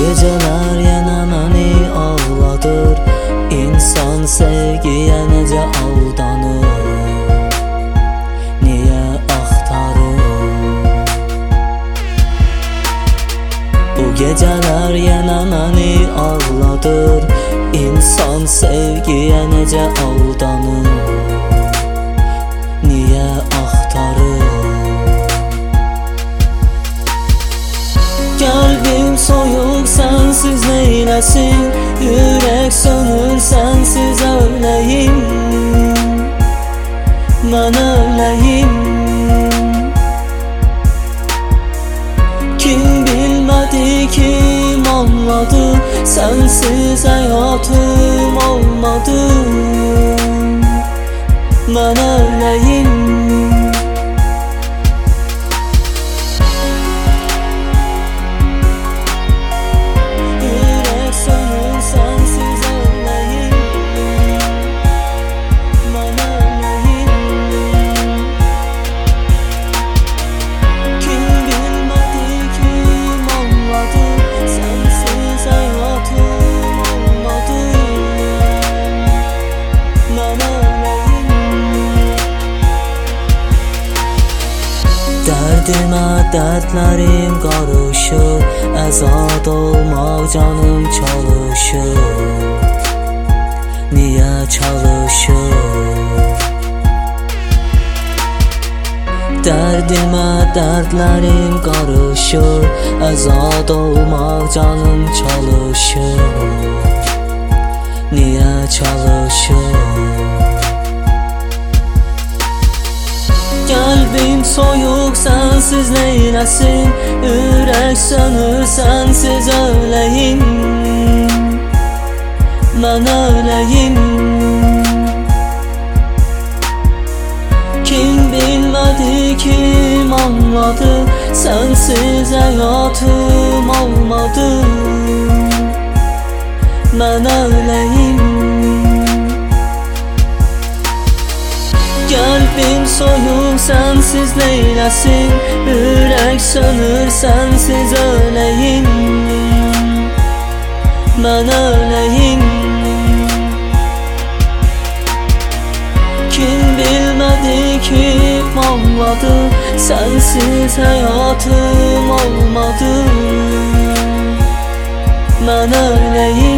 geceler yana məni ağladır. İnsan sevgiyə necə aldanır, niyə axtarır? Bu geceler yana məni ağladır. İnsan sevgiyə necə aldanır, niyə axtarır? Qəlbim soyuq sənsiz neyləsin, ürək sönür sənsiz öləyim, mən öləyim. Kim bilmədi, kim anladı, sənsiz həyatım olmadı, mən öləyim. Dərdimə dərdlərim qarışır, azad olmaq canım çalışır, niyə çalışır? Dərdimə dərdlərim qarışır, azad olmaq canım çalışır, niyə çalışır? Qəlbim soyuq sənsiz neyləsin, ürək sönür sənsiz öləyim, mən öləyim. Kim bilmədi, kim anladı, sənsiz həyatım olmadı, mən öləyim. Qəlbim soyuq sənsiz neyləsin, ürək sönür sənsiz öləyim, mən öləyim. Kim bilmədi, kim anladı, sənsiz həyatım olmadı, mən öləyim.